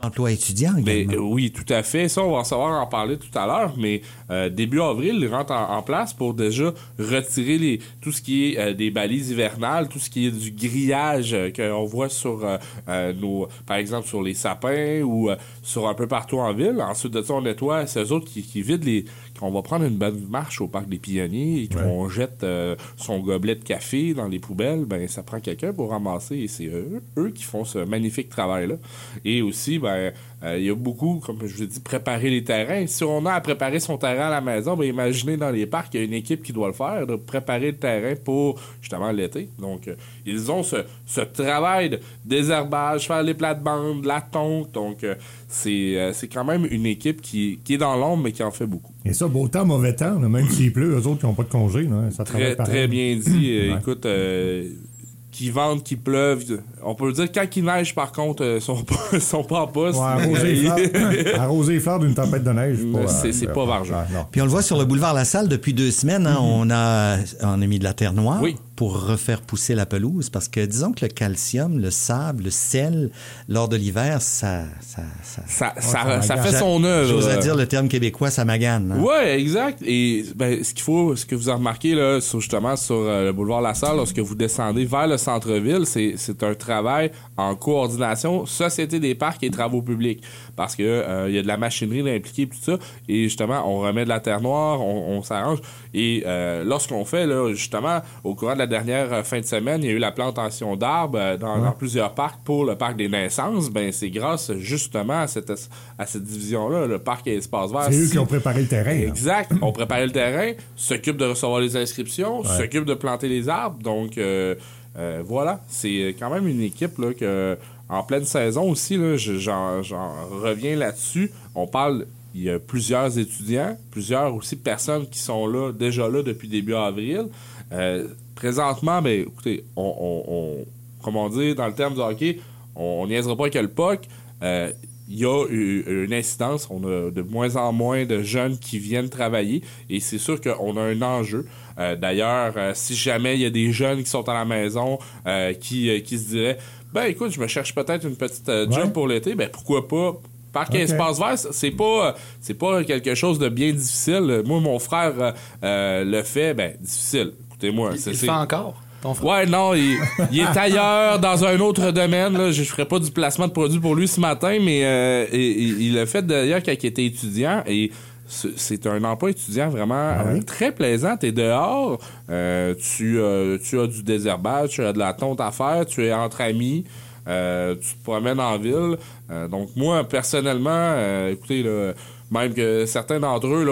Emploi étudiant également. Oui, tout à fait. Ça, on va savoir en parler tout à l'heure, mais début avril, ils rentrent en place pour déjà retirer tout ce qui est des balises hivernales, tout ce qui est du grillage qu'on voit sur par exemple sur les sapins ou sur un peu partout en ville. Ensuite de ça, on nettoie. C'est eux autres qui vident on va prendre une bonne marche au parc des Pionniers et qu'on jette son gobelet de café dans les poubelles, ben ça prend quelqu'un pour ramasser et c'est eux qui font ce magnifique travail-là. Et aussi, il y a beaucoup, comme je vous ai dit, préparer les terrains. Si on a à préparer son terrain à la maison, ben imaginez dans les parcs, il y a une équipe qui doit le faire, de préparer le terrain pour justement l'été. Donc, ils ont ce travail de désherbage, faire les plates-bandes, la tonte. Donc, c'est quand même une équipe qui est dans l'ombre, mais qui en fait beaucoup. Et ça, beau temps, mauvais temps, là, même s'il pleut, eux autres qui n'ont pas de congé, là, ça travaille pareil. Très bien dit. Écoute, qu'il vente, qu'il pleuve. On peut dire quand il neige, par contre, sont pas en poste. Ouais, arroser les fleurs d'une tempête de neige. C'est pas vargeux. Puis on le voit sur le boulevard La Salle depuis 2 semaines. Hein, on a mis de la terre noire pour refaire pousser la pelouse parce que disons que le calcium, le sable, le sel, lors de l'hiver, ça fait son œuvre. J'ose dire le terme québécois, ça magane. Hein? Oui, exact. Et ce que vous avez remarqué là, justement sur le boulevard La Salle, lorsque vous descendez vers le centre-ville, c'est un travail en coordination Société des parcs et travaux publics. Parce que y a de la machinerie impliquée et tout ça. Et justement, on remet de la terre noire, on s'arrange. Et lorsqu'on fait, là, justement, au courant de la dernière fin de semaine, il y a eu la plantation d'arbres dans plusieurs parcs pour le parc des naissances. Ben, c'est grâce justement à cette division-là, le parc et espace vert. C'est eux qui ont préparé le terrain. Exact. On préparait le terrain, s'occupe de recevoir les inscriptions, s'occupe de planter les arbres. Donc, voilà. C'est quand même une équipe là, que, en pleine saison aussi, là, j'en reviens là-dessus. Il y a plusieurs étudiants, plusieurs aussi personnes qui sont là, déjà là depuis début avril. Présentement, ben, écoutez, comment dire, dans le terme du hockey, on niaisera pas avec le puck. Il y a une incidence. On a de moins en moins de jeunes qui viennent travailler et c'est sûr qu'on a un enjeu. D'ailleurs, si jamais il y a des jeunes qui sont à la maison qui se diraient « Ben écoute, je me cherche peut-être une petite job pour l'été. » Ben pourquoi pas? Parc et espace vert, c'est pas quelque chose de bien difficile. Moi, mon frère le fait, ben difficile. Écoutez-moi. Il le fait encore? Ouais, non, il est ailleurs dans un autre domaine. Là. Je ferai pas du placement de produits pour lui ce matin, mais il l'a fait d'ailleurs quand il était étudiant. Et c'est un emploi étudiant vraiment très plaisant. T'es dehors, tu as du désherbage, tu as de la tonte à faire, tu es entre amis. Tu te promènes en ville. Donc moi, personnellement, écoutez, là, même que certains d'entre eux là,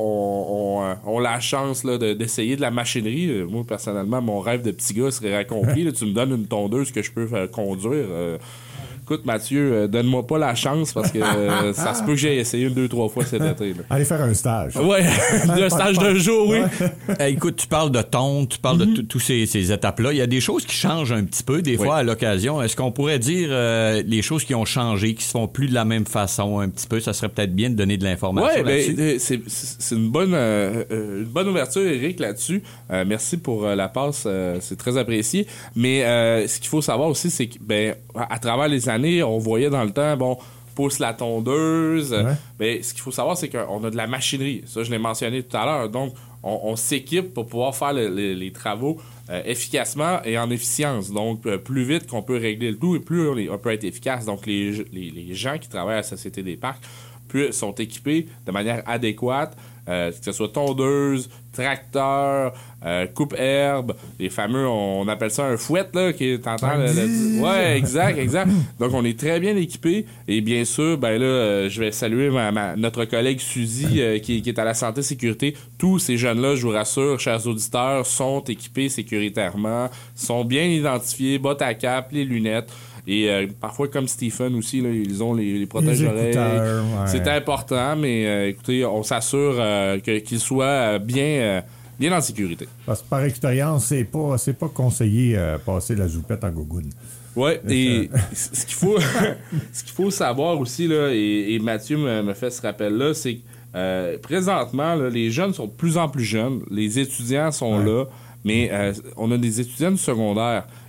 ont la chance là, d'essayer de la machinerie. Moi, personnellement, mon rêve de petit gars serait accompli. Là, tu me donnes une tondeuse que je peux conduire. Écoute, Mathieu, donne-moi pas la chance parce que ça se peut que j'ai essayé 2-3 fois cet été. Là. Allez faire un stage. Ouais, un stage d'un jour, oui. Écoute, tu parles de tonte, tu parles de toutes ces étapes-là. Il y a des choses qui changent un petit peu, des fois, à l'occasion. Est-ce qu'on pourrait dire les choses qui ont changé, qui se font plus de la même façon un petit peu? Ça serait peut-être bien de donner de l'information là-dessus. Ben, c'est une bonne ouverture, Éric, là-dessus. Merci pour la passe, c'est très apprécié. Mais ce qu'il faut savoir aussi, c'est que à travers les années, on voyait dans le temps, pousse la tondeuse. Mais ce qu'il faut savoir, c'est qu'on a de la machinerie. Ça, je l'ai mentionné tout à l'heure. Donc, on s'équipe pour pouvoir faire les travaux efficacement et en efficience. Donc, plus vite qu'on peut régler le tout et plus on peut être efficace. Donc, les gens qui travaillent à la Société des parcs sont équipés de manière adéquate, que ce soit tondeuse, tracteur, coupe-herbe, les fameux, on appelle ça un fouet, là, qui t'entends ouais, exact. Donc, on est très bien équipés. Et bien sûr, je vais saluer notre collègue Suzy, qui est à la santé sécurité. Tous ces jeunes-là, je vous rassure, chers auditeurs, sont équipés sécuritairement, sont bien identifiés, bottes à cap, les lunettes. Et parfois, comme Stephen aussi, là, ils ont les protège-oreilles. C'est important, mais écoutez, on s'assure qu'ils soient bien en sécurité. Parce que par expérience, c'est pas conseillé passer la zoupette en gougoune. Oui, et ce qu'il faut savoir aussi, là, et Mathieu me fait ce rappel-là, c'est que présentement, là, les jeunes sont de plus en plus jeunes, les étudiants sont là, mais on a des étudiants du secondaire.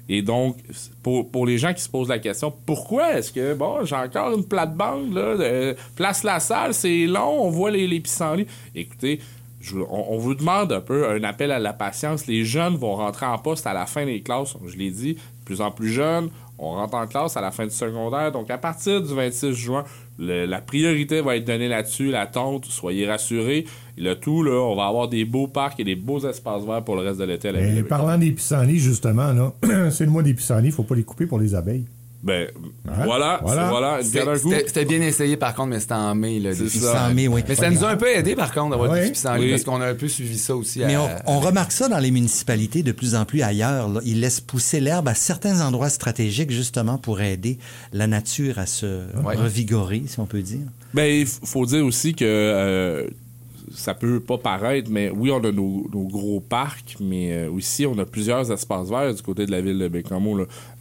Et donc, pour les gens qui se posent la question, pourquoi est-ce que, bon, j'ai encore une plate-bande, là, place la salle, c'est long, on voit les pissenlits. Écoutez, on vous demande un peu un appel à la patience. Les jeunes vont rentrer en poste à la fin des classes. Je l'ai dit, de plus en plus jeunes, on rentre en classe à la fin du secondaire. Donc, à partir du 26 juin, la priorité va être donnée là-dessus, la tonte, soyez rassurés. Et le tout, là, on va avoir des beaux parcs et des beaux espaces verts pour le reste de l'été à la ville. Parlant des pissenlits, justement, là, c'est le mois des pissenlits, il ne faut pas les couper pour les abeilles. Ben, voilà. C'était bien essayé, par contre, mais c'était en mai. Là, c'est ça. En mai, oui. Mais ça nous a un peu aidé, par contre, d'avoir des pissenlits, parce qu'on a un peu suivi ça aussi. Mais on remarque ça dans les municipalités de plus en plus ailleurs. Là. Ils laissent pousser l'herbe à certains endroits stratégiques, justement, pour aider la nature à se revigorer, si on peut dire. Ben, il faut dire aussi que... ça peut pas paraître, mais oui, on a nos gros parcs, mais aussi, on a plusieurs espaces verts du côté de la ville de Bécamo. Là.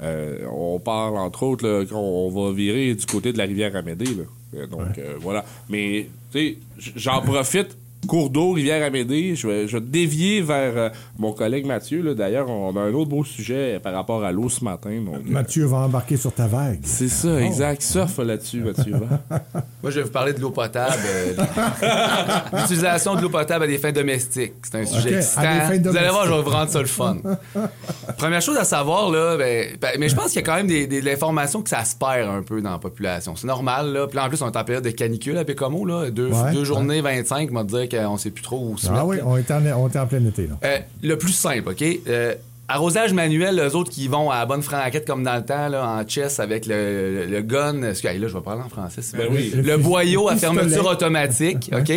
On parle, entre autres, là, qu'on va virer du côté de la rivière Amédée. Là. Donc, voilà. Mais, tu sais, j'en profite. Cours d'eau, Rivière-Amédée, je vais dévier vers mon collègue Mathieu. Là. D'ailleurs, on a un autre beau sujet par rapport à l'eau ce matin. Donc, Mathieu va embarquer sur ta vague. C'est ça, exact. Surfe là-dessus, Mathieu. Moi, je vais vous parler de l'eau potable. L'utilisation de l'eau potable à des fins domestiques. C'est un sujet excitant. Vous allez voir, je vais vous rendre ça le fun. Première chose à savoir, là, mais je pense qu'il y a quand même de l'information que ça se perd un peu dans la population. C'est normal. Là. Puis là, en plus, on est en période de canicule à Bécamo. Là. Deux journées, 25, on va dire qu'on sait plus trop où se mettre. Oui, on était en plein été. Là. Le plus simple, OK? Arrosage manuel, eux autres qui vont à la bonne franquette comme dans le temps, là, en chess avec le gun. Là, je vais parler en français. Le boyau à fermeture automatique, OK?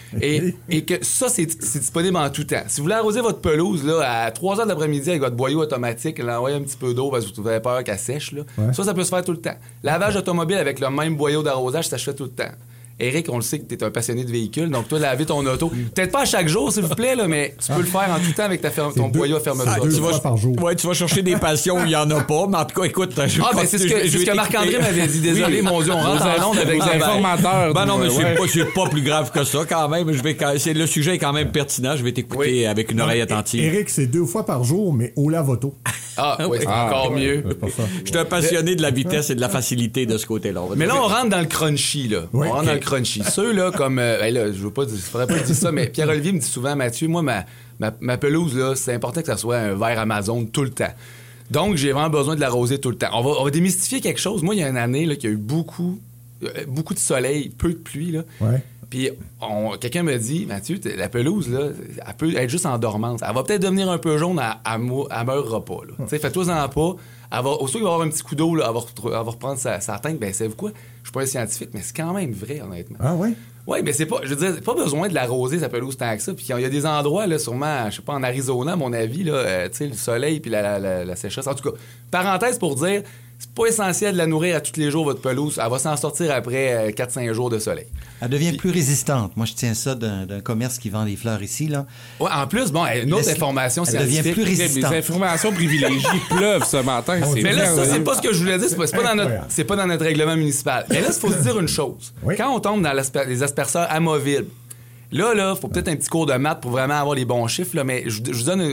Et que ça, c'est disponible en tout temps. Si vous voulez arroser votre pelouse là, à 3 h de l'après-midi avec votre boyau automatique, l'envoyer un petit peu d'eau parce que vous avez peur qu'elle sèche, là, ça peut se faire tout le temps. Lavage automobile avec le même boyau d'arrosage, ça se fait tout le temps. Éric, on le sait que tu es un passionné de véhicule, donc toi, laver ton auto. Peut-être pas à chaque jour, s'il vous plaît, là, mais tu peux le faire en tout temps avec ton boyau à fermeture. 2 fois par jour. Ouais, tu vas chercher des passions où il n'y en a pas, mais en tout cas, écoute... c'est ce que Marc-André m'avait dit. Désolé, mon Dieu, on rentre en onde avec des informateurs. Ben non, mais c'est pas plus grave que ça, quand même. Le sujet est quand même pertinent. Je vais t'écouter avec une oreille attentive. Éric, c'est 2 fois par jour, mais au lave-auto. C'est encore mieux. Je suis un passionné de la vitesse et de la facilité de ce côté-là. Mais là, on rentre dans le crunchy, là. On rentre dans le crunchy. Ceux-là, comme... là, je veux pas dire... Faudrait pas dire ça, mais Pierre-Olivier me dit souvent, Mathieu, moi, ma pelouse, là, c'est important que ça soit un vert Amazon tout le temps. Donc, j'ai vraiment besoin de l'arroser tout le temps. On va démystifier quelque chose. Moi, il y a une année, là, qu'il y a eu beaucoup de soleil, peu de pluie, là. Ouais. Puis quelqu'un me dit, Mathieu, la pelouse, là, elle peut être juste en dormance. Elle va peut-être devenir un peu jaune, elle meurra pas. Tu sais, fais-toi-en pas. Aussitôt qu'il va y avoir un petit coup d'eau, là, elle va reprendre sa teinte. Ben, savez-vous quoi? Je suis pas un scientifique, mais c'est quand même vrai, honnêtement. Ah oui? Oui, mais c'est pas, je veux dire, pas besoin de l'arroser, sa pelouse, tant que ça. Puis il y a des endroits, là, sûrement, je sais pas, en Arizona, à mon avis, là, tu sais, le soleil puis la sécheresse. En tout cas, parenthèse pour dire, c'est pas essentiel de la nourrir à tous les jours, votre pelouse. Elle va s'en sortir après 4-5 jours de soleil. Elle devient plus résistante. Moi, je tiens ça d'un commerce qui vend des fleurs ici, là. Ouais, en plus, bon, une autre information scientifique. Elle devient plus résistante. Des informations privilégiées pleuvent ce matin. Mais là, ça, c'est pas ce que je voulais dire. C'est pas dans notre règlement municipal. Mais là, il faut se dire une chose. Oui. Quand on tombe dans les asperceurs amovibles, là, faut peut-être un petit cours de maths pour vraiment avoir les bons chiffres, là, mais je vous donne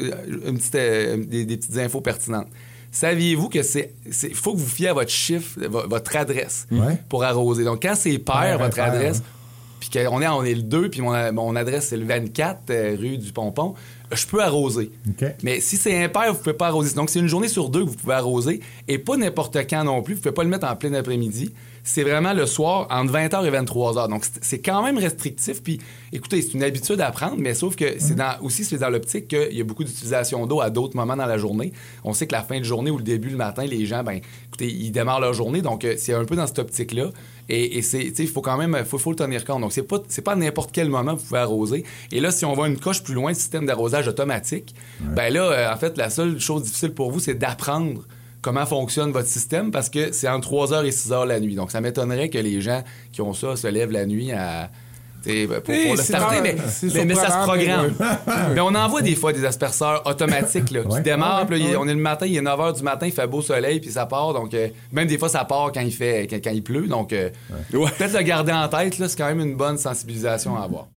des petites infos pertinentes. Saviez-vous que faut que vous fiez à votre chiffre, votre adresse pour arroser. Donc, quand c'est pair, votre adresse, puis qu'on est le 2, puis mon adresse, c'est le 24, rue du Pompon, je peux arroser. Okay. Mais si c'est impair, vous ne pouvez pas arroser. Donc, c'est une journée sur 2 que vous pouvez arroser, et pas n'importe quand non plus. Vous ne pouvez pas le mettre en plein après-midi. C'est vraiment le soir, entre 20h et 23h. Donc, c'est quand même restrictif. Puis, écoutez, c'est une habitude à prendre, mais sauf que c'est dans l'optique qu'il y a beaucoup d'utilisation d'eau à d'autres moments dans la journée. On sait que la fin de journée ou le début le matin, les gens, écoutez, ils démarrent leur journée. Donc, c'est un peu dans cette optique-là. Et il faut quand même faut le tenir compte. Donc, c'est pas à n'importe quel moment que vous pouvez arroser. Et là, si on va une coche plus loin, le système d'arrosage automatique, en fait, la seule chose difficile pour vous, c'est d'apprendre comment fonctionne votre système parce que c'est entre 3h et 6h la nuit. Donc, ça m'étonnerait que les gens qui ont ça se lèvent la nuit pour le starter, mais ça se programme. Mais on envoie des fois des asperceurs automatiques là, qui démarrent. On est le matin, il est 9h du matin, il fait beau soleil, puis ça part. Donc, même des fois, ça part quand il pleut. Donc, peut-être le garder en tête, là, c'est quand même une bonne sensibilisation à avoir.